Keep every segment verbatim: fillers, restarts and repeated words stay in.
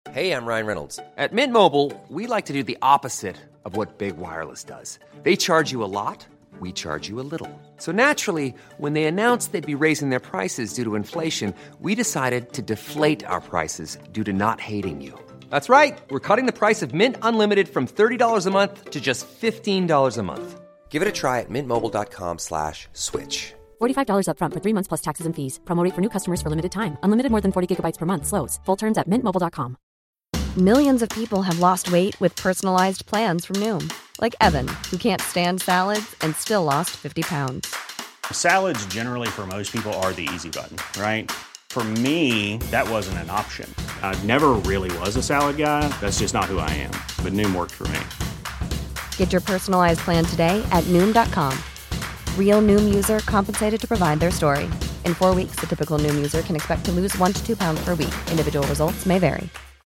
Hey, I'm Ryan Reynolds. At Mint Mobile, we like to do the opposite of what Big Wireless does. They charge you a lot, we charge you a little. So naturally, when they announced they'd be raising their prices due to inflation, we decided to deflate our prices due to not hating you. That's right. We're cutting the price of Mint Unlimited from thirty dollars a month to just fifteen dollars a month. Give it a try at mintmobile.com slash switch. forty-five dollars up front for three months plus taxes and fees. Promo rate for new customers for limited time. Unlimited more than forty gigabytes per month slows. Full terms at mint mobile dot com. Millions of people have lost weight with personalized plans from Noom. Like Evan, who can't stand salads and still lost fifty pounds. Salads generally for most people are the easy button, right? For me, that wasn't an option. I never really was a salad guy. That's just not who I am. But Noom worked for me. Get your personalized plan today at Noom dot com. Real Noom user compensated to provide their story. In four weeks, the typical Noom user can expect to lose one to two pounds per week. Individual results may vary.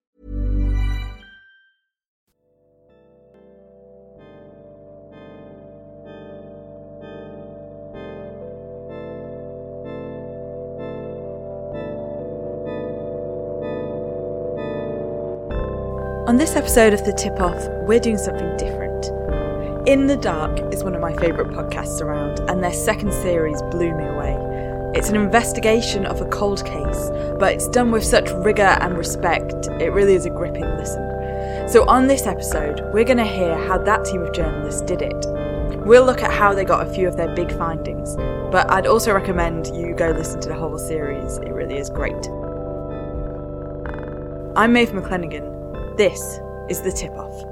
On this episode of The Tip-Off, we're doing something different. In the Dark is one of my favourite podcasts around, and their second series blew me away. It's an investigation of a cold case, but it's done with such rigour and respect, it really is a gripping listen. So on this episode, we're going to hear how that team of journalists did it. We'll look at how they got a few of their big findings, but I'd also recommend you go listen to the whole series, it really is great. I'm Maeve McClenaghan. This is The Tip-Off.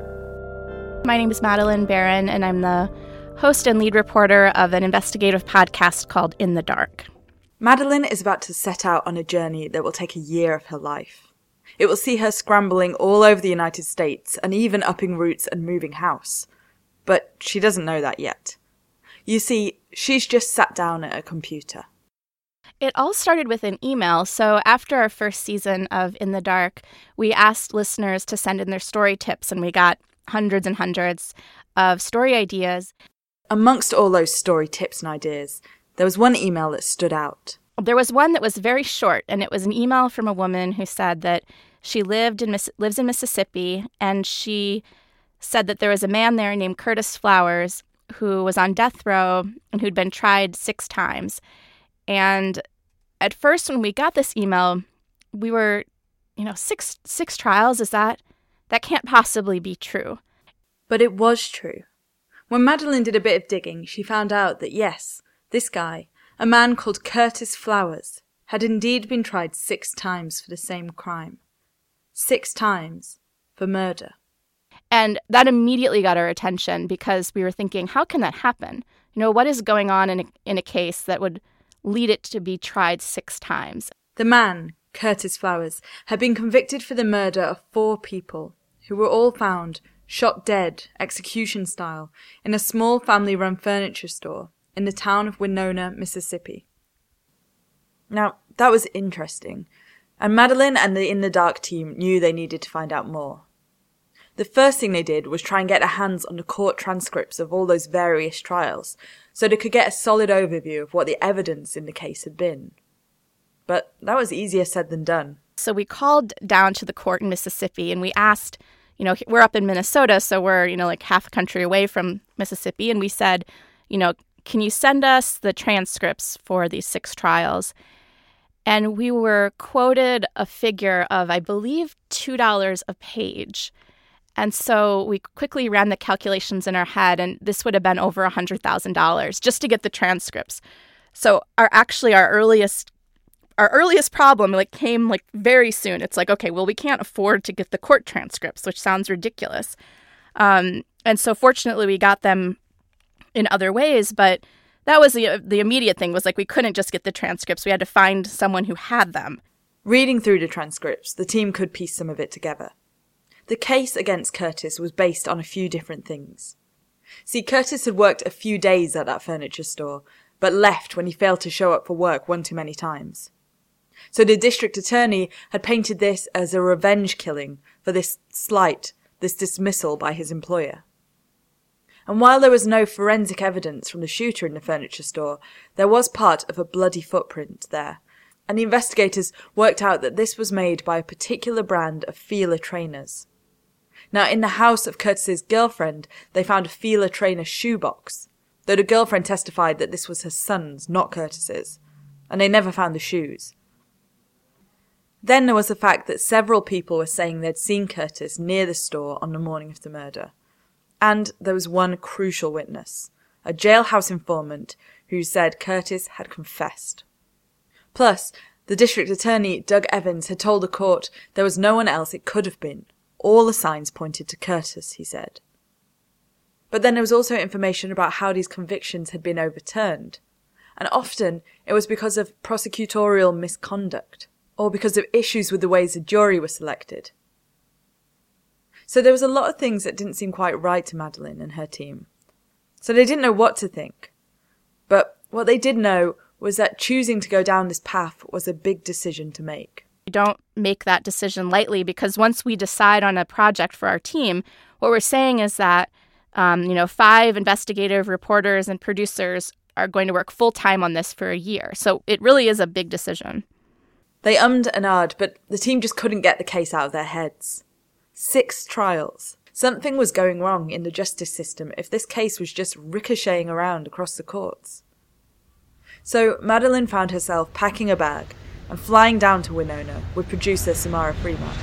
My name is Madeline Barron, and I'm the host and lead reporter of an investigative podcast called In the Dark. Madeline is about to set out on a journey that will take a year of her life. It will see her scrambling all over the United States and even upping roots and moving house. But she doesn't know that yet. You see, she's just sat down at a computer. It all started with an email. So after our first season of In the Dark, we asked listeners to send in their story tips, and we got hundreds and hundreds of story ideas. Amongst all those story tips and ideas, there was one email that stood out. There was one that was very short, and it was an email from a woman who said that she lived in lives in Mississippi, and she said that there was a man there named Curtis Flowers who was on death row and who'd been tried six times. And at first, when we got this email, we were, you know, six six trials, is that? That can't possibly be true. But it was true. When Madeline did a bit of digging, she found out that yes, this guy, a man called Curtis Flowers, had indeed been tried six times for the same crime. Six times for murder. And that immediately got our attention because we were thinking, how can that happen? You know, what is going on in a, in a case that would lead it to be tried six times? The man, Curtis Flowers, had been convicted for the murder of four people who were all found shot dead, execution style, in a small family-run furniture store in the town of Winona, Mississippi. Now, that was interesting, and Madeline and the In the Dark team knew they needed to find out more. The first thing they did was try and get their hands on the court transcripts of all those various trials, so they could get a solid overview of what the evidence in the case had been. But that was easier said than done. So we called down to the court in Mississippi and we asked, you know, we're up in Minnesota, so we're, you know, like half a country away from Mississippi. And we said, you know, can you send us the transcripts for these six trials? And we were quoted a figure of, I believe, two dollars a page. And so we quickly ran the calculations in our head, and this would have been over one hundred thousand dollars just to get the transcripts. So our actually our earliest our earliest problem like came like very soon. It's like, okay, well, we can't afford to get the court transcripts, which sounds ridiculous. Um, and so fortunately, we got them in other ways, but that was the the immediate thing was like we couldn't just get the transcripts. We had to find someone who had them. Reading through the transcripts, the team could piece some of it together. The case against Curtis was based on a few different things. See, Curtis had worked a few days at that furniture store, but left when he failed to show up for work one too many times. So the district attorney had painted this as a revenge killing for this slight, this dismissal by his employer. And while there was no forensic evidence from the shooter in the furniture store, there was part of a bloody footprint there, and the investigators worked out that this was made by a particular brand of Fila trainers. Now, in the house of Curtis's girlfriend, they found a Fila trainer shoebox, though the girlfriend testified that this was her son's, not Curtis's, and they never found the shoes. Then there was the fact that several people were saying they'd seen Curtis near the store on the morning of the murder. And there was one crucial witness, a jailhouse informant who said Curtis had confessed. Plus, the district attorney, Doug Evans, had told the court there was no one else it could have been. All the signs pointed to Curtis, he said. But then there was also information about how these convictions had been overturned. And often it was because of prosecutorial misconduct, or because of issues with the ways the jury was selected. So there was a lot of things that didn't seem quite right to Madeleine and her team. So they didn't know what to think. But what they did know was that choosing to go down this path was a big decision to make. We don't make that decision lightly, because once we decide on a project for our team, what we're saying is that, um, you know, five investigative reporters and producers are going to work full-time on this for a year. So it really is a big decision. They ummed and ahed, but the team just couldn't get the case out of their heads. Six trials. Something was going wrong in the justice system if this case was just ricocheting around across the courts. So Madeleine found herself packing a bag and flying down to Winona with producer Samara Freemark.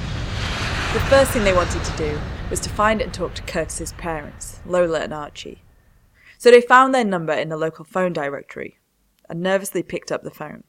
The first thing they wanted to do was to find and talk to Curtis's parents, Lola and Archie. So they found their number in the local phone directory and nervously picked up the phone.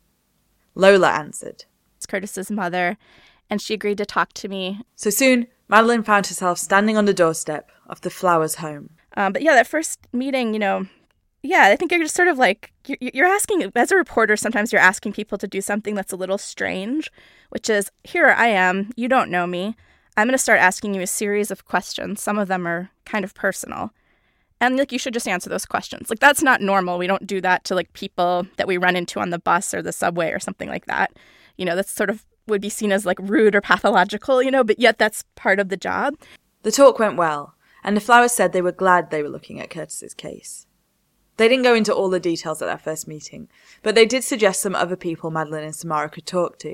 Lola answered. It's Curtis's mother, and she agreed to talk to me. So soon, Madeleine found herself standing on the doorstep of the Flowers home. Um, but yeah, that first meeting, you know, yeah, I think you're just sort of like, you're, you're asking, as a reporter, sometimes you're asking people to do something that's a little strange, which is, here I am, you don't know me. I'm going to start asking you a series of questions. Some of them are kind of personal. And like, you should just answer those questions. Like, that's not normal. We don't do that to like people that we run into on the bus or the subway or something like that. You know, that's sort of would be seen as like rude or pathological, you know, but yet that's part of the job. The talk went well, and the Flowers said they were glad they were looking at Curtis's case. They didn't go into all the details at that first meeting, but they did suggest some other people Madeleine and Samara could talk to.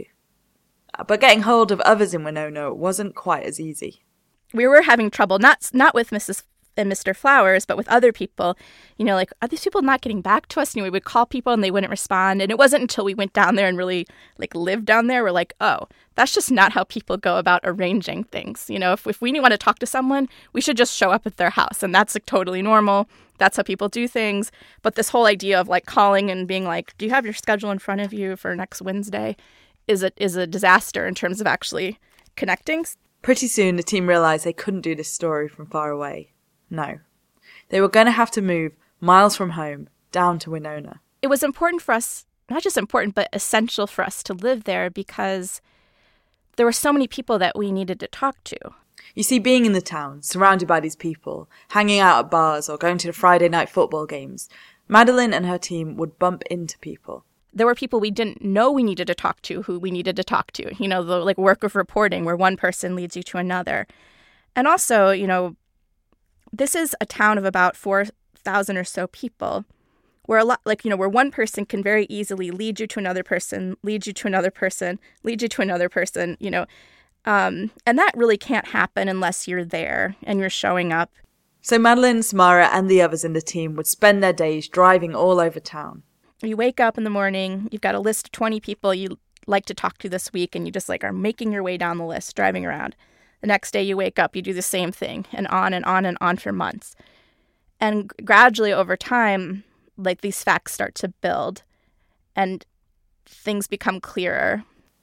But getting hold of others in Winona wasn't quite as easy. We were having trouble, not not with Missus and Mister Flowers, but with other people. You know, like, are these people not getting back to us? You know, we would call people and they wouldn't respond. And it wasn't until we went down there and really, like, lived down there, we're like, oh, that's just not how people go about arranging things. You know, if, if we want to talk to someone, we should just show up at their house. And that's, like, totally normal. That's how people do things. But this whole idea of, like, calling and being like, do you have your schedule in front of you for next Wednesday, is a, is a disaster in terms of actually connecting. Pretty soon, the team realized they couldn't do this story from far away. No. They were going to have to move miles from home, down to Winona. It was important for us, not just important, but essential for us to live there because there were so many people that we needed to talk to. You see, being in the town, surrounded by these people, hanging out at bars or going to the Friday night football games, Madeleine and her team would bump into people. There were people we didn't know we needed to talk to who we needed to talk to. You know, the like work of reporting where one person leads you to another. And also, you know, this is a town of about four thousand or so people where a lot, like, you know, where one person can very easily lead you to another person, lead you to another person, lead you to another person, you know. Um, and that really can't happen unless you're there and you're showing up. So Madeleine, Samara, and the others in the team would spend their days driving all over town. You wake up in the morning, you've got a list of twenty people you like to talk to this week, and you just like are making your way down the list, driving around. The next day you wake up, you do the same thing, and on and on and on for months. And gradually over time, like these facts start to build and things become clearer.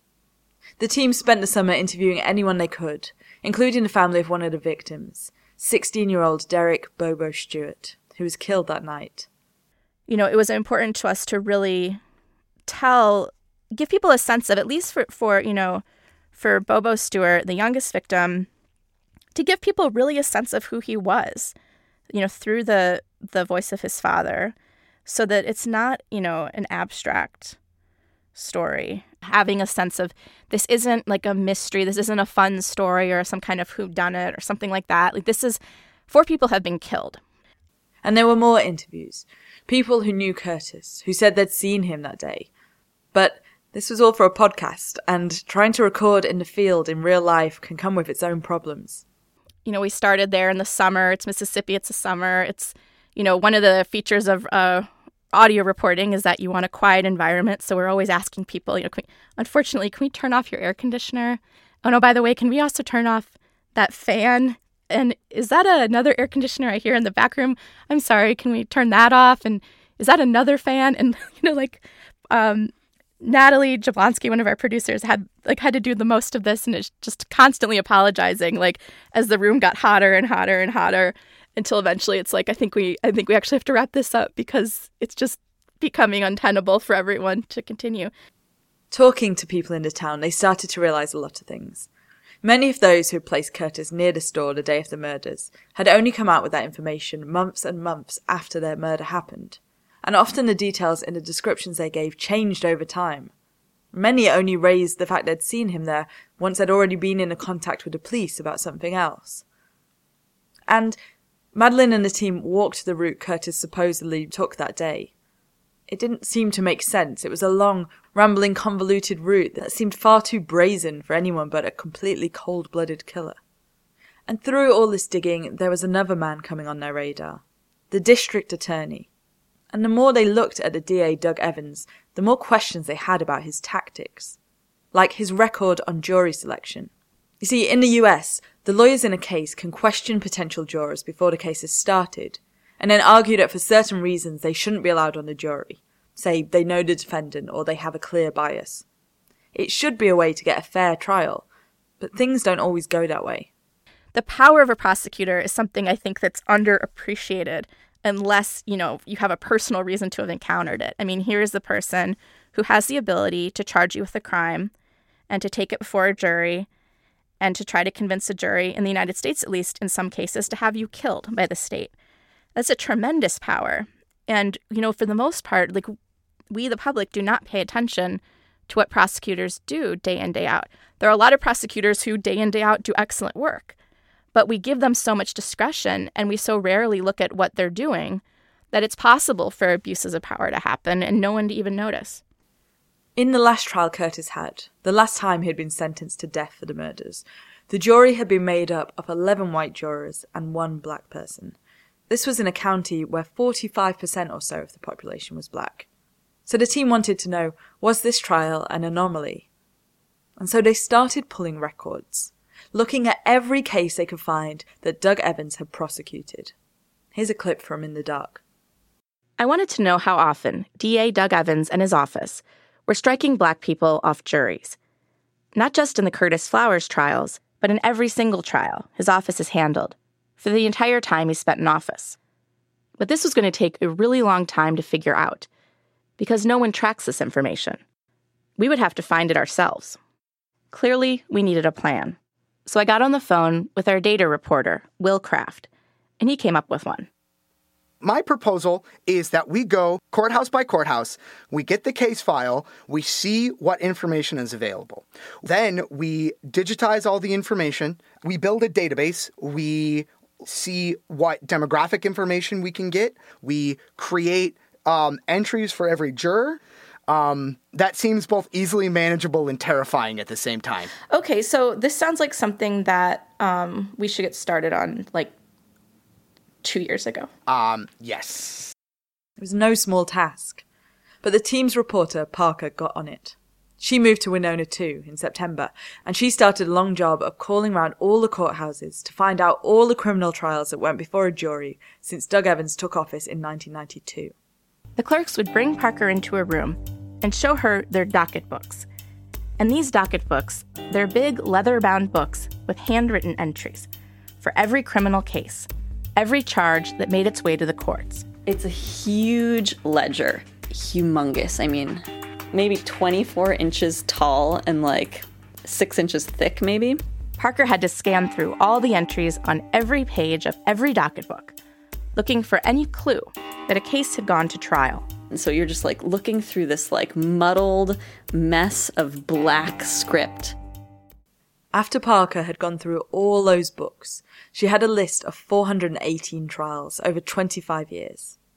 The team spent the summer interviewing anyone they could, including the family of one of the victims, sixteen-year-old Derek Bobo Stewart, who was killed that night. You know, it was important to us to really tell, give people a sense of, at least for, for you know, for Bobo Stewart, the youngest victim, to give people really a sense of who he was, you know, through the the voice of his father, so that it's not, you know, an abstract story. Having a sense of this isn't like a mystery, this isn't a fun story or some kind of whodunit or something like that. Like, this is, four people have been killed. And there were more interviews. People who knew Curtis, who said they'd seen him that day. But This was all for a podcast, and trying to record in the field in real life can come with its own problems. You know, we started there in the summer. It's Mississippi. It's the summer. It's, you know, one of the features of uh, audio reporting is that you want a quiet environment. So we're always asking people, you know, can we, unfortunately, can we turn off your air conditioner? Oh, no, by the way, can we also turn off that fan? And is that a, another air conditioner I hear in the back room? I'm sorry, can we turn that off? And is that another fan? And, you know, like um, Natalie Jablonski, one of our producers, had like had to do the most of this and is just constantly apologizing, like as the room got hotter and hotter and hotter until eventually it's like, I think we I think we actually have to wrap this up because it's just becoming untenable for everyone to continue. Talking to people in the town, they started to realize a lot of things. Many of those who had placed Curtis near the store the day of the murders had only come out with that information months and months after their murder happened, and often the details in the descriptions they gave changed over time. Many only raised the fact they'd seen him there once they'd already been in a contact with the police about something else. And Madeline and the team walked the route Curtis supposedly took that day. It didn't seem to make sense. It was a long, rambling, convoluted route that seemed far too brazen for anyone but a completely cold-blooded killer. And through all this digging, there was another man coming on their radar, the district attorney. And the more they looked at the D A Doug Evans, the more questions they had about his tactics, like his record on jury selection. You see, in the U S, the lawyers in a case can question potential jurors before the case is started, and then argue that for certain reasons they shouldn't be allowed on the jury. Say they know the defendant or they have a clear bias. It should be a way to get a fair trial, but things don't always go that way. The power of a prosecutor is something I think that's underappreciated unless, you know, you have a personal reason to have encountered it. I mean, here is the person who has the ability to charge you with a crime and to take it before a jury and to try to convince a jury, in the United States at least, in some cases, to have you killed by the state. That's a tremendous power. And, you know, for the most part, like, we, the public, do not pay attention to what prosecutors do day in, day out. There are a lot of prosecutors who day in, day out do excellent work, but we give them so much discretion and we so rarely look at what they're doing that it's possible for abuses of power to happen and no one to even notice. In the last trial Curtis had, the last time he had been sentenced to death for the murders, the jury had been made up of eleven white jurors and one black person. This was in a county where forty-five percent or so of the population was black. So the team wanted to know, was this trial an anomaly? And so they started pulling records, looking at every case they could find that Doug Evans had prosecuted. Here's a clip from In the Dark. I wanted to know how often D A Doug Evans and his office were striking black people off juries. Not just in the Curtis Flowers trials, but in every single trial his office has handled, for the entire time he spent in office. But this was going to take a really long time to figure out, because no one tracks this information. We would have to find it ourselves. Clearly, we needed a plan. So I got on the phone with our data reporter, Will Kraft, and he came up with one. My proposal is that we go courthouse by courthouse, we get the case file, we see what information is available. Then we digitize all the information, we build a database, we see what demographic information we can get, we create um, entries for every juror. Um, that seems both easily manageable and terrifying at the same time. Okay, so this sounds like something that um, we should get started on, like, two years ago. Um, yes. It was no small task, but the team's reporter, Parker, got on it. She moved to Winona too in September, and she started a long job of calling around all the courthouses to find out all the criminal trials that went before a jury since Doug Evans took office in nineteen ninety-two. The clerks would bring Parker into a room and show her their docket books. And these docket books, they're big leather-bound books with handwritten entries for every criminal case, every charge that made its way to the courts. It's a huge ledger. Humongous. I mean, maybe twenty-four inches tall and like six inches thick, maybe. Parker had to scan through all the entries on every page of every docket book, looking for any clue that a case had gone to trial. And so you're just like looking through this like muddled mess of black script. After Parker had gone through all those books, she had a list of four hundred eighteen trials over twenty-five years.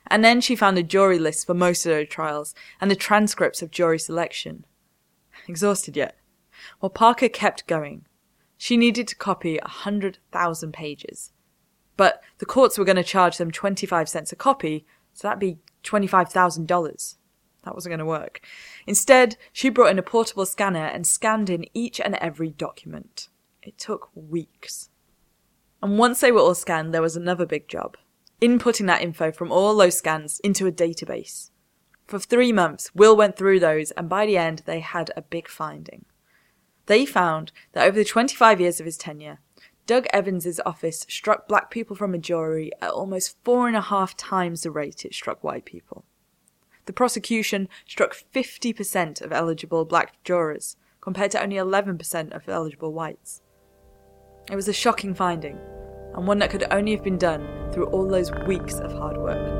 And then she found a jury list for most of those trials and the transcripts of jury selection. Exhausted yet? Well, Parker kept going. She needed to copy one hundred thousand pages. But the courts were going to charge them twenty-five cents a copy, so that'd be twenty-five thousand dollars. That wasn't going to work. Instead, she brought in a portable scanner and scanned in each and every document. It took weeks. And once they were all scanned, there was another big job. Inputting that info from all those scans into a database. For three months, Will went through those, and by the end, they had a big finding. They found that over the twenty-five years of his tenure, Doug Evans' office struck black people from a jury at almost four and a half times the rate it struck white people. The prosecution struck fifty percent of eligible black jurors, compared to only eleven percent of eligible whites. It was a shocking finding, and one that could only have been done through all those weeks of hard work.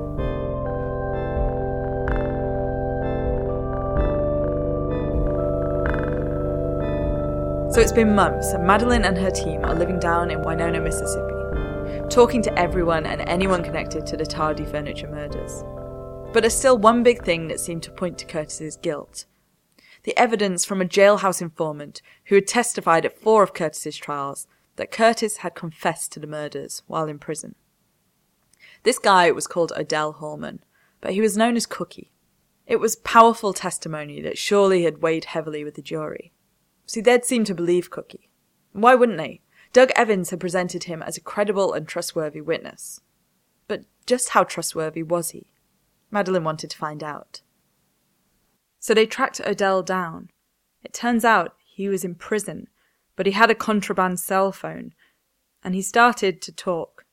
So it's been months, and Madeline and her team are living down in Winona, Mississippi, talking to everyone and anyone connected to the Tardy furniture murders. But there's still one big thing that seemed to point to Curtis's guilt. The evidence from a jailhouse informant who had testified at four of Curtis's trials that Curtis had confessed to the murders while in prison. This guy was called Odell Hallman, but he was known as Cookie. It was powerful testimony that surely had weighed heavily with the jury. See, they'd seem to believe Cookie. Why wouldn't they? Doug Evans had presented him as a credible and trustworthy witness. But just how trustworthy was he? Madeline wanted to find out. So they tracked Odell down. It turns out he was in prison, but he had a contraband cell phone, and he started to talk.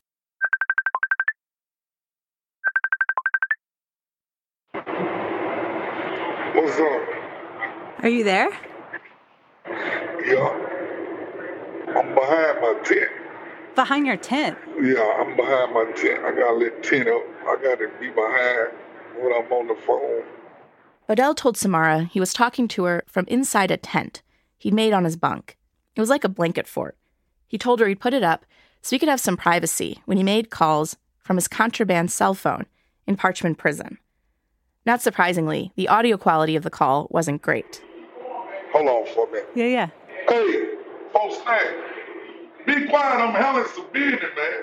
What's up? Are you there? Yeah. I'm behind my tent. Behind your tent? Yeah, I'm behind my tent. I got a little tent up. I got to be behind when I'm on the phone. Odell told Samara he was talking to her from inside a tent he'd made on his bunk. It was like a blanket fort. He told her he'd put it up so he could have some privacy when he made calls from his contraband cell phone in Parchman Prison. Not surprisingly, the audio quality of the call wasn't great. Hold on for a minute. Yeah, yeah. Hey, folks, hey, be quiet. I'm handling some business, man.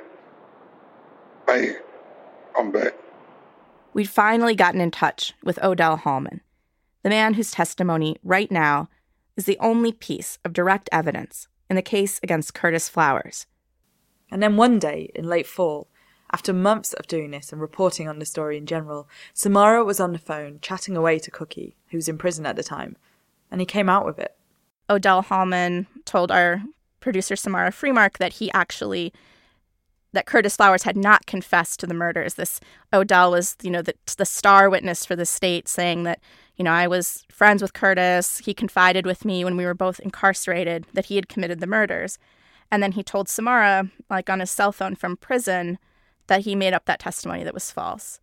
Hey, I'm back. We'd finally gotten in touch with Odell Hallman, the man whose testimony right now is the only piece of direct evidence in the case against Curtis Flowers. And then one day, in late fall, after months of doing this and reporting on the story in general, Samara was on the phone chatting away to Cookie, who was in prison at the time, and he came out with it. Odell Hallman told our producer Samara Freemark that he actually, that Curtis Flowers had not confessed to the murders. This Odell was, you know, the, the star witness for the state, saying that, you know, I was friends with Curtis. He confided with me when we were both incarcerated that he had committed the murders. And then he told Samara, like on his cell phone from prison, that he made up that testimony that was false.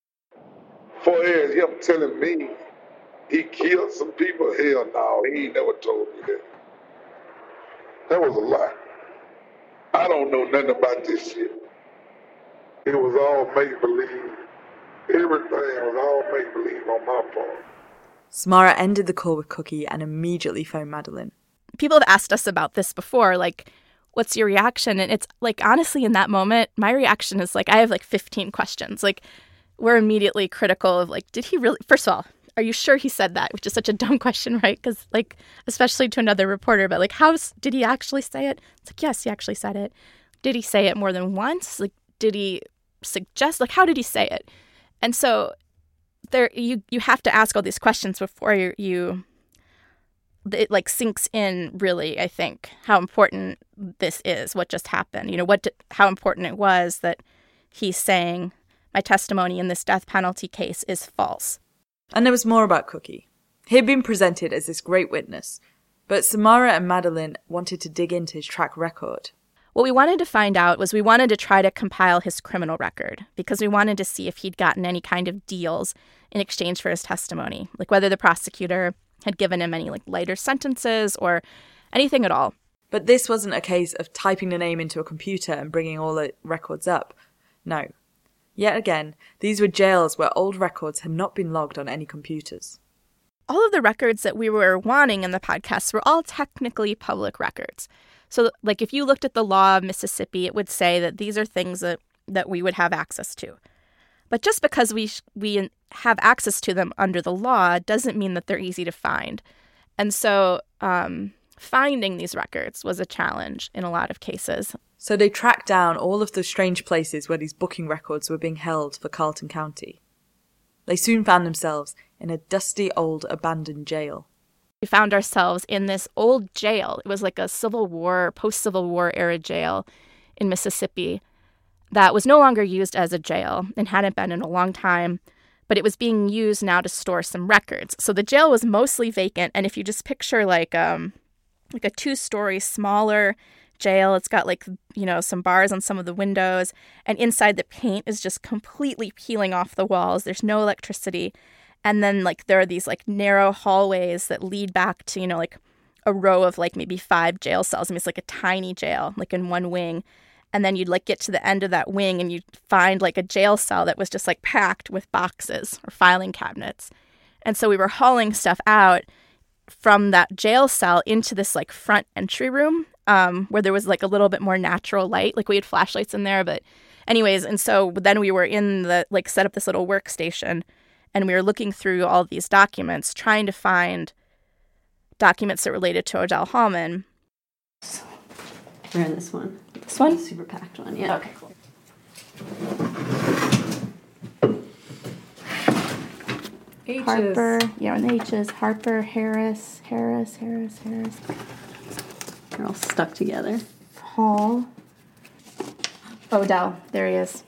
For years, him telling me he killed some people, hell no, he ain't never told me that. That was a lie. I don't know nothing about this shit. It was all make-believe. Everything was all make-believe on my part. Samara ended the call with Cookie and immediately phoned Madeline. People have asked us about this before, like, what's your reaction? And it's like, honestly, in that moment, my reaction is like, I have like fifteen questions. Like, we're immediately critical of like, did he really, first of all, are you sure he said that? Which is such a dumb question, right? Because like, especially to another reporter, but like, how did he actually say it? It's like, yes, he actually said it. Did he say it more than once? Like, did he suggest, like, how did he say it? And so there, you, you have to ask all these questions before you, you it like sinks in really, I think, how important this is, what just happened. You know, what, how important it was that he's saying my testimony in this death penalty case is false. And there was more about Cookie. He had been presented as this great witness, but Samara and Madeline wanted to dig into his track record. What we wanted to find out was we wanted to try to compile his criminal record because we wanted to see if he'd gotten any kind of deals in exchange for his testimony, like whether the prosecutor had given him any like lighter sentences or anything at all. But this wasn't a case of typing the name into a computer and bringing all the records up. No. Yet again, these were jails where old records had not been logged on any computers. All of the records that we were wanting in the podcast were all technically public records. So, like, if you looked at the law of Mississippi, it would say that these are things that, that we would have access to. But just because we sh- we have access to them under the law doesn't mean that they're easy to find. And so um, finding these records was a challenge in a lot of cases. So they tracked down all of the strange places where these booking records were being held for Carleton County. They soon found themselves in a dusty old abandoned jail. We found ourselves in this old jail. It was like a Civil War, post-Civil War era jail in Mississippi that was no longer used as a jail and hadn't been in a long time, but it was being used now to store some records. So the jail was mostly vacant, and if you just picture like um like a two-story smaller jail, it's got like, you know, some bars on some of the windows, and inside the paint is just completely peeling off the walls. There's no electricity. And then like there are these like narrow hallways that lead back to, you know, like a row of like maybe five jail cells. I mean, it's like a tiny jail, like in one wing. And then you'd like get to the end of that wing and you'd find like a jail cell that was just like packed with boxes or filing cabinets. And so we were hauling stuff out from that jail cell into this like front entry room um, where there was like a little bit more natural light. Like we had flashlights in there, but anyways. And so then we were in the, like set up this little workstation and we were looking through all these documents, trying to find documents that related to Odell Hallman. We're in this one. This one? The super packed one, yeah. Okay, cool. H's. Harper, yeah, and the H's. Harper, Harris, Harris, Harris, Harris. They're all stuck together. Hall. Odell, there he is.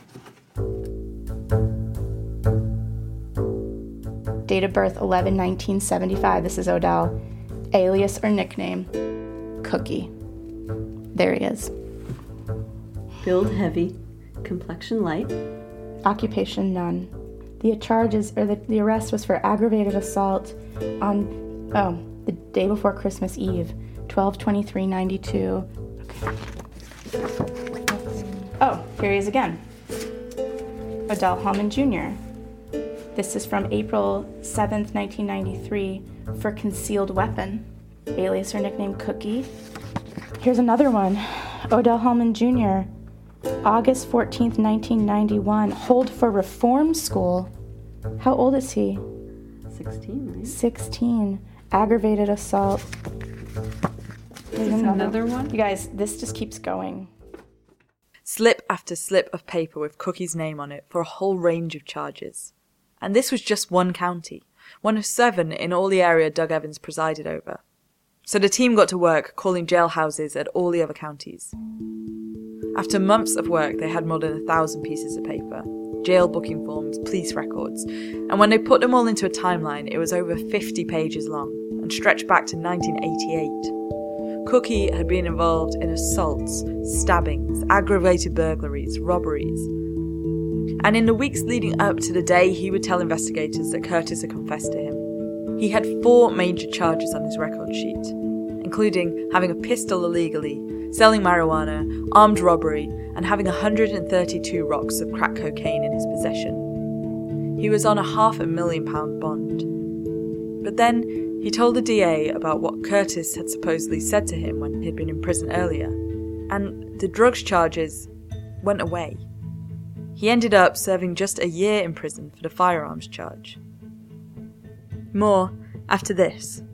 Date of birth eleven nineteen seventy-five. This is Odell. Alias or nickname, Cookie. There he is. Build heavy, complexion light. Occupation none. The charges, or the, the arrest was for aggravated assault on, oh, the day before Christmas Eve, twelve twenty-three ninety-two. Okay. Oh, here he is again. Odell Hallman Junior This is from April seventh, nineteen ninety-three, for concealed weapon, alias or nickname Cookie. Here's another one. Odell Hallman Junior August fourteenth, nineteen ninety-one, hold for reform school. How old is he? sixteen, right? sixteen. Aggravated assault. There's Is another. another one? You guys, this just keeps going. Slip after slip of paper with Cookie's name on it for a whole range of charges. And this was just one county, one of seven in all the area Doug Evans presided over. So the team got to work calling jailhouses at all the other counties. After months of work, they had more than a thousand pieces of paper, jail booking forms, police records, and when they put them all into a timeline, it was over fifty pages long and stretched back to nineteen eighty-eight. Cookie had been involved in assaults, stabbings, aggravated burglaries, robberies. And in the weeks leading up to the day he would tell investigators that Curtis had confessed to him, he had four major charges on his record sheet, including having a pistol illegally, selling marijuana, armed robbery, and having one hundred thirty-two rocks of crack cocaine in his possession. He was on a half a million pound bond. But then he told the D A about what Curtis had supposedly said to him when he'd been in prison earlier, and the drugs charges went away. He ended up serving just a year in prison for the firearms charge. More after this.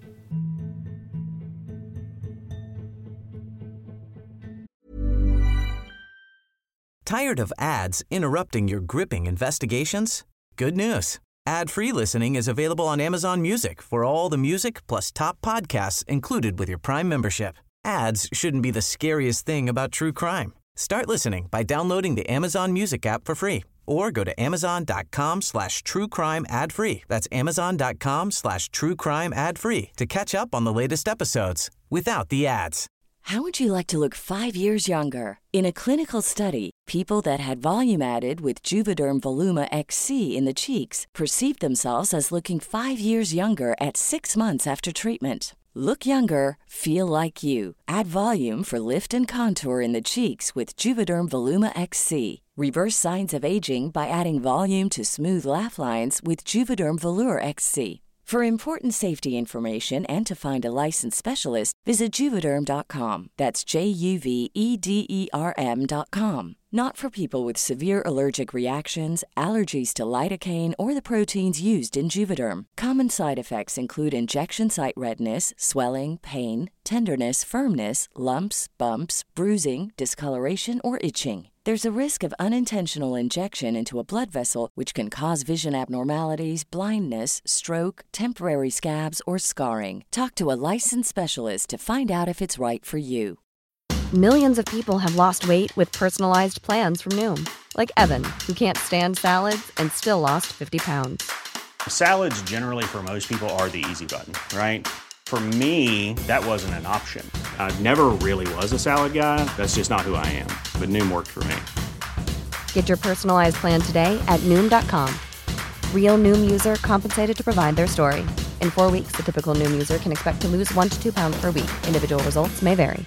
Tired of ads interrupting your gripping investigations? Good news. Ad-free listening is available on Amazon Music for all the music plus top podcasts included with your Prime membership. Ads shouldn't be the scariest thing about true crime. Start listening by downloading the Amazon Music app for free or go to amazon.com slash true crime ad free. That's amazon.com slash true crime ad free to catch up on the latest episodes without the ads. How would you like to look five years younger? In a clinical study, people that had volume added with Juvederm Voluma X C in the cheeks perceived themselves as looking five years younger at six months after treatment. Look younger, feel like you. Add volume for lift and contour in the cheeks with Juvederm Voluma X C. Reverse signs of aging by adding volume to smooth laugh lines with Juvederm Volure X C. For important safety information and to find a licensed specialist, visit Juvederm dot com. That's J U V E D E R M dot com. Not for people with severe allergic reactions, allergies to lidocaine, or the proteins used in Juvederm. Common side effects include injection site redness, swelling, pain, tenderness, firmness, lumps, bumps, bruising, discoloration, or itching. There's a risk of unintentional injection into a blood vessel, which can cause vision abnormalities, blindness, stroke, temporary scabs, or scarring. Talk to a licensed specialist to find out if it's right for you. Millions of people have lost weight with personalized plans from Noom. Like Evan, who can't stand salads and still lost fifty pounds. Salads generally for most people are the easy button, right? For me, that wasn't an option. I never really was a salad guy. That's just not who I am. But Noom worked for me. Get your personalized plan today at Noom dot com. Real Noom user compensated to provide their story. In four weeks, the typical Noom user can expect to lose one to two pounds per week. Individual results may vary.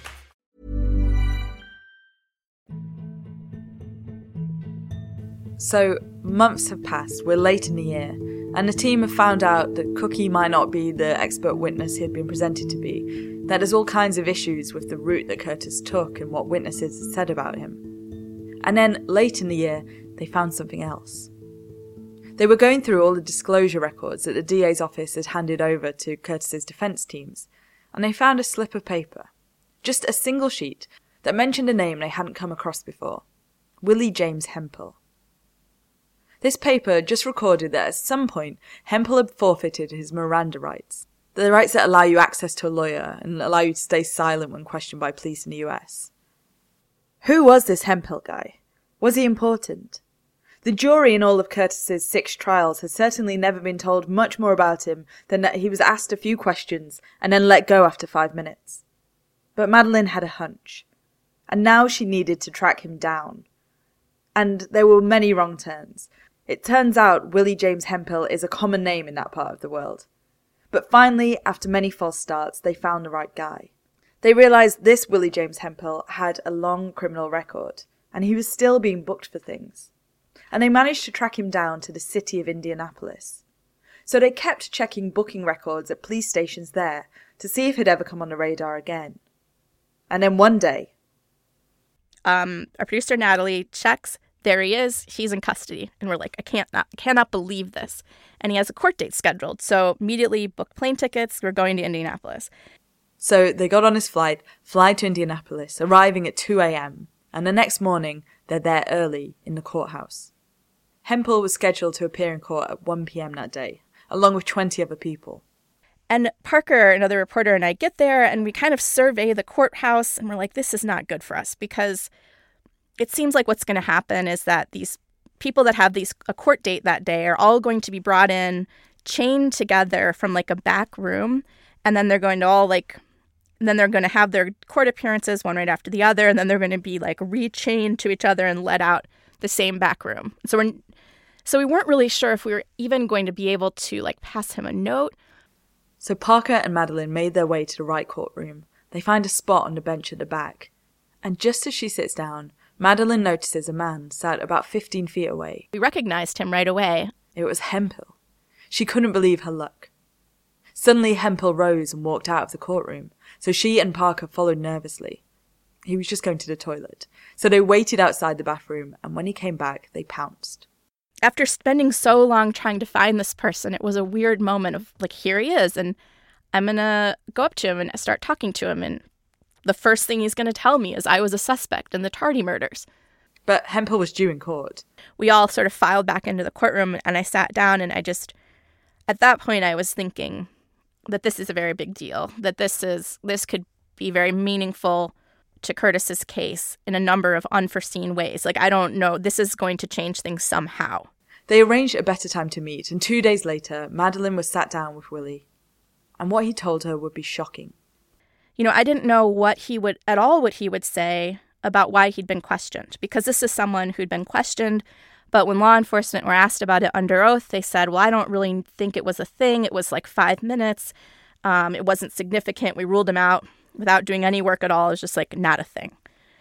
So, months have passed, we're late in the year, and the team have found out that Cookie might not be the expert witness he had been presented to be, that there's all kinds of issues with the route that Curtis took and what witnesses had said about him. And then, late in the year, they found something else. They were going through all the disclosure records that the D A's office had handed over to Curtis's defence teams, and they found a slip of paper, just a single sheet, that mentioned a name they hadn't come across before, Willie James Hemphill. This paper just recorded that at some point, Hemphill had forfeited his Miranda rights, the rights that allow you access to a lawyer and allow you to stay silent when questioned by police in the U S. Who was this Hemphill guy? Was he important? The jury in all of Curtis's six trials has certainly never been told much more about him than that he was asked a few questions and then let go after five minutes. But Madeleine had a hunch, and now she needed to track him down. And there were many wrong turns. It turns out Willie James Hemphill is a common name in that part of the world. But finally, after many false starts, they found the right guy. They realised this Willie James Hemphill had a long criminal record, and he was still being booked for things. And they managed to track him down to the city of Indianapolis. So they kept checking booking records at police stations there to see if he'd ever come on the radar again. And then one day... Um, our producer Natalie checks. There he is. He's in custody. And we're like, I can't not, cannot believe this. And he has a court date scheduled. So immediately booked plane tickets. We're going to Indianapolis. So they got on his flight, fly to Indianapolis, arriving at two a.m. And the next morning, they're there early in the courthouse. Hemphill was scheduled to appear in court at one p.m. that day, along with twenty other people. And Parker, another reporter, and I get there, and we kind of survey the courthouse, and we're like, this is not good for us, because it seems like what's going to happen is that these people that have these a court date that day are all going to be brought in, chained together from like a back room, and then they're going to all like, and then they're going to have their court appearances one right after the other, and then they're going to be like rechained to each other and let out the same back room. So we're so we weren't really sure if we were even going to be able to like pass him a note. So Parker and Madeleine made their way to the right courtroom. They find a spot on the bench at the back. And just as she sits down, Madeleine notices a man sat about fifteen feet away. We recognized him right away. It was Hemphill. She couldn't believe her luck. Suddenly Hemphill rose and walked out of the courtroom, so she and Parker followed nervously. He was just going to the toilet. So they waited outside the bathroom, and when he came back, they pounced. After spending so long trying to find this person, it was a weird moment of, like, here he is, and I'm going to go up to him and start talking to him, and the first thing he's going to tell me is I was a suspect in the Tardy murders. But Hemphill was due in court. We all sort of filed back into the courtroom, and I sat down, and I just, at that point, I was thinking that this is a very big deal, that this is this could be very meaningful to Curtis's case in a number of unforeseen ways. Like, I don't know, this is going to change things somehow. They arranged a better time to meet, and two days later, Madeleine was sat down with Willie. And what he told her would be shocking. You know, I didn't know what he would, at all what he would say about why he'd been questioned, because this is someone who'd been questioned, but when law enforcement were asked about it under oath, they said, well, I don't really think it was a thing. It was like five minutes. Um, it wasn't significant. We ruled him out without doing any work at all. It was just like not a thing.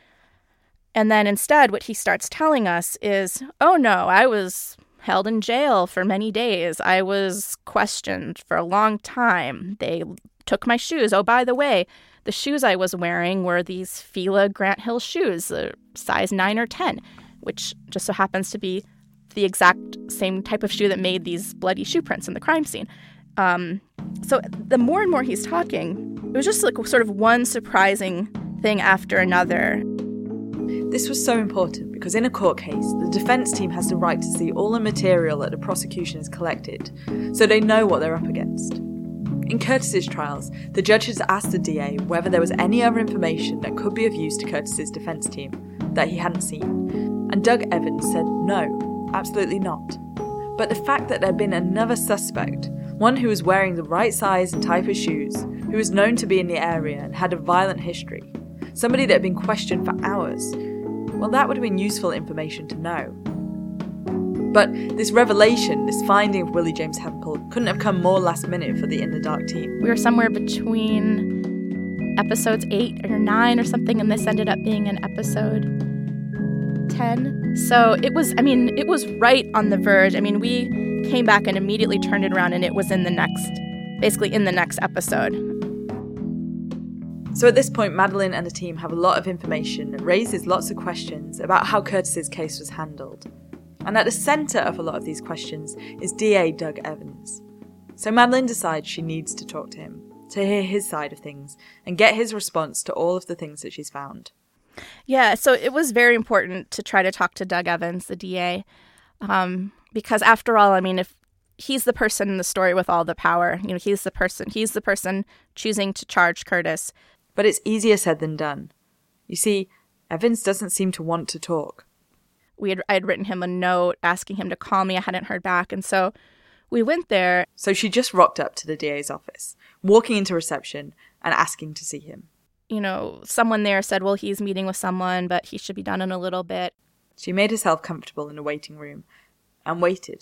And then instead, what he starts telling us is, oh no, I was held in jail for many days. I was questioned for a long time. They took my shoes. Oh, by the way, the shoes I was wearing were these Fila Grant Hill shoes, a size nine or ten, which just so happens to be the exact same type of shoe that made these bloody shoe prints in the crime scene. Um, so the more and more he's talking, it was just like sort of one surprising thing after another. This was so important because in a court case, the defense team has the right to see all the material that the prosecution has collected, so they know what they're up against. In Curtis's trials, the judges asked the D A whether there was any other information that could be of use to Curtis's defense team that he hadn't seen, and Doug Evans said no, absolutely not. But the fact that there had been another suspect, one who was wearing the right size and type of shoes, who was known to be in the area and had a violent history, somebody that had been questioned for hours, well, that would have been useful information to know. But this revelation, this finding of Willie James Hempel, couldn't have come more last minute for the In the Dark team. We were somewhere between episodes eight or nine or something, and this ended up being an episode ten. So it was, I mean, it was right on the verge. I mean, we came back and immediately turned it around, and it was in the next, basically in the next episode. So at this point, Madeleine and the team have a lot of information that raises lots of questions about how Curtis's case was handled. And at the centre of a lot of these questions is D A Doug Evans. So Madeleine decides she needs to talk to him, to hear his side of things, and get his response to all of the things that she's found. Yeah, so it was very important to try to talk to Doug Evans, the D A, um, because after all, I mean, if he's the person in the story with all the power, you know, he's the person, he's the person choosing to charge Curtis. But it's easier said than done. You see, Evans doesn't seem to want to talk. We had I had written him a note asking him to call me. I hadn't heard back, and so we went there. So she just rocked up to the D A's office, walking into reception and asking to see him. You know, someone there said, well, he's meeting with someone, but he should be done in a little bit. She made herself comfortable in the waiting room and waited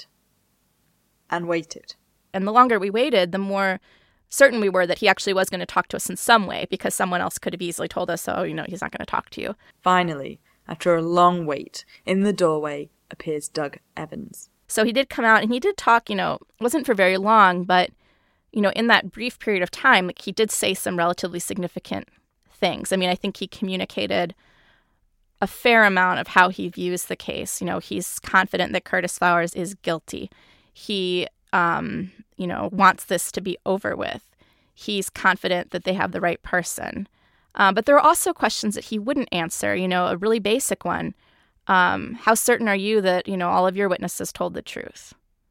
and waited. And the longer we waited, the more certain we were that he actually was going to talk to us in some way, because someone else could have easily told us, oh, you know, he's not going to talk to you. Finally, after a long wait, in the doorway appears Doug Evans. So he did come out, and he did talk, you know, it wasn't for very long, but, you know, in that brief period of time, like, he did say some relatively significant things. I mean, I think he communicated a fair amount of how he views the case. You know, he's confident that Curtis Flowers is guilty. He, um, you know, wants this to be over with. He's confident that they have the right person. Um, but there are also questions that he wouldn't answer, you know, a really basic one. Um, how certain are you that, you know, all of your witnesses told the truth?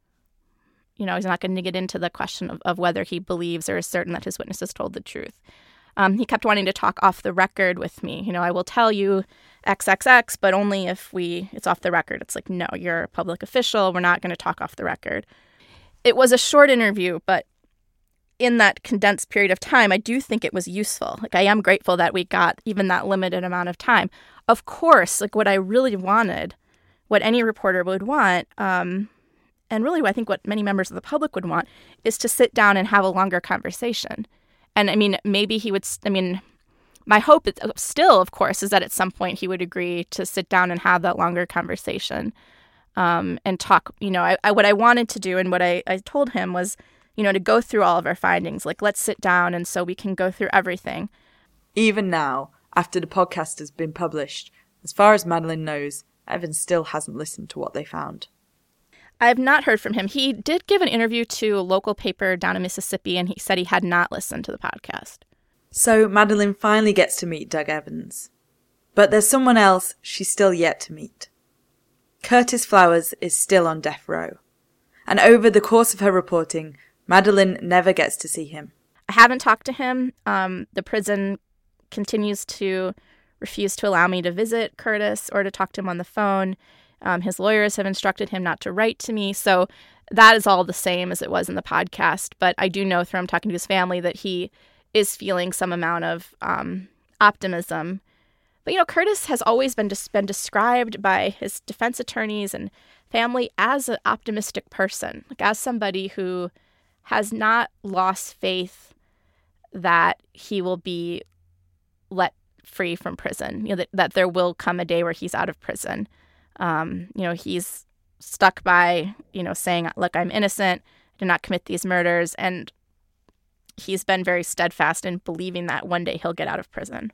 You know, he's not going to get into the question of, of whether he believes or is certain that his witnesses told the truth. Um, he kept wanting to talk off the record with me. You know, I will tell you X X X, but only if we it's off the record. It's like, no, you're a public official. We're not going to talk off the record. It was a short interview, but in that condensed period of time, I do think it was useful. Like, I am grateful that we got even that limited amount of time. Of course, like, what I really wanted, what any reporter would want, um, and really I think what many members of the public would want, is to sit down and have a longer conversation. And I mean, maybe he would, I mean, my hope is, still, of course, is that at some point he would agree to sit down and have that longer conversation um, and talk. You know, I, I, what I wanted to do and what I, I told him was, you know, to go through all of our findings. Like, let's sit down and so we can go through everything. Even now, after the podcast has been published, as far as Madeleine knows, Evans still hasn't listened to what they found. I have not heard from him. He did give an interview to a local paper down in Mississippi, and he said he had not listened to the podcast. So Madeleine finally gets to meet Doug Evans. But there's someone else she's still yet to meet. Curtis Flowers is still on death row. And over the course of her reporting, Madeleine never gets to see him. I haven't talked to him. Um, the prison continues to refuse to allow me to visit Curtis or to talk to him on the phone. Um, his lawyers have instructed him not to write to me. So that is all the same as it was in the podcast. But I do know from talking to his family that he is feeling some amount of um, optimism. But, you know, Curtis has always been, dis- been described by his defense attorneys and family as an optimistic person, like as somebody who has not lost faith that he will be let free from prison, you know, that, that there will come a day where he's out of prison. Um, you know, he's stuck by, you know, saying, look, I'm innocent, I did not commit these murders. And he's been very steadfast in believing that one day he'll get out of prison.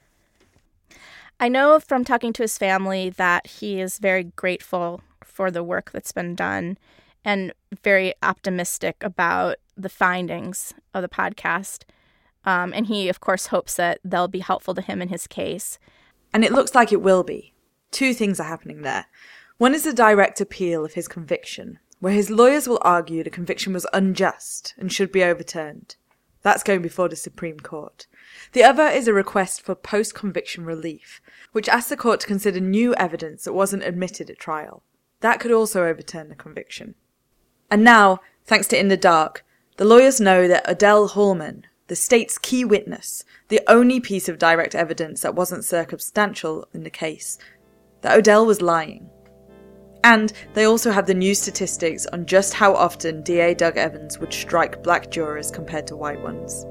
I know from talking to his family that he is very grateful for the work that's been done and very optimistic about the findings of the podcast. Um, and he, of course, hopes that they'll be helpful to him in his case. And it looks like it will be. Two things are happening there. One is a direct appeal of his conviction, where his lawyers will argue the conviction was unjust and should be overturned. That's going before the Supreme Court. The other is a request for post-conviction relief, which asks the court to consider new evidence that wasn't admitted at trial. That could also overturn the conviction. And now, thanks to In the Dark, the lawyers know that Odell Hallman, the state's key witness, the only piece of direct evidence that wasn't circumstantial in the case, that Odell was lying. And they also have the new statistics on just how often D A Doug Evans would strike black jurors compared to white ones.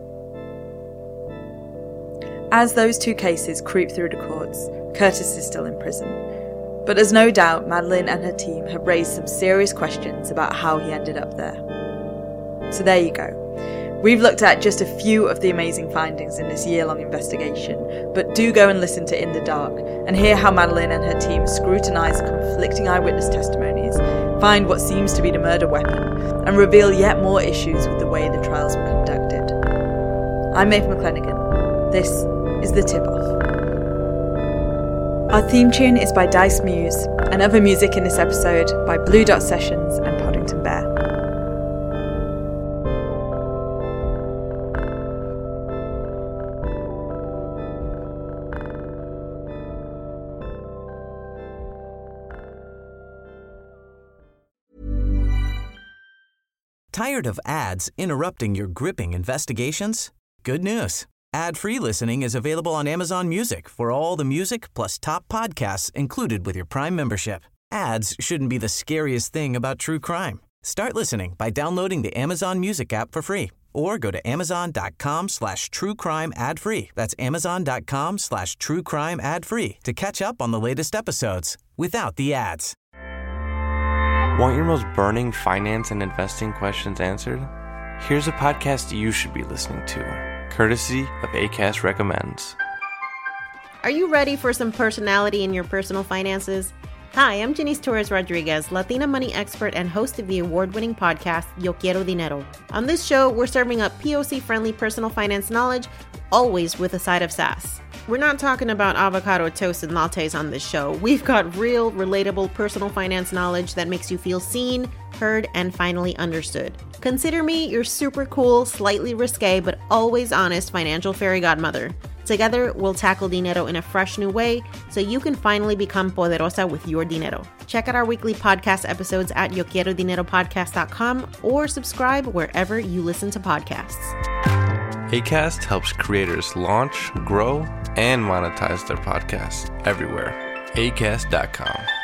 As those two cases creep through the courts, Curtis is still in prison. But there's no doubt Madeleine and her team have raised some serious questions about how he ended up there. So there you go. We've looked at just a few of the amazing findings in this year-long investigation, but do go and listen to In the Dark and hear how Madeleine and her team scrutinise conflicting eyewitness testimonies, find what seems to be the murder weapon, and reveal yet more issues with the way the trials were conducted. I'm Maeve McClenaghan. This is The Tip-Off. Our theme tune is by Dice Muse, and other music in this episode by Blue Dot Sessions and Poddington Bear. Tired of ads interrupting your gripping investigations? Good news. Ad-free listening is available on Amazon Music for all the music plus top podcasts included with your Prime membership. Ads shouldn't be the scariest thing about true crime. Start listening by downloading the Amazon Music app for free or go to amazon.com slash true crime ad free. That's amazon.com slash true crime ad free to catch up on the latest episodes without the ads. Want your most burning finance and investing questions answered? Here's a podcast you should be listening to, courtesy of Acast Recommends. Are you ready for some personality in your personal finances? Hi, I'm Janice Torres Rodriguez, Latina money expert and host of the award-winning podcast, Yo Quiero Dinero. On this show, we're serving up P O C-friendly personal finance knowledge, always with a side of sass. We're not talking about avocado toast and lattes on this show. We've got real, relatable personal finance knowledge that makes you feel seen, heard, and finally understood. Consider me your super cool, slightly risque, but always honest financial fairy godmother. Together, we'll tackle dinero in a fresh new way so you can finally become poderosa with your dinero. Check out our weekly podcast episodes at yo quiero dinero podcast dot com or subscribe wherever you listen to podcasts. Acast helps creators launch, grow, and monetize their podcasts everywhere. acast dot com.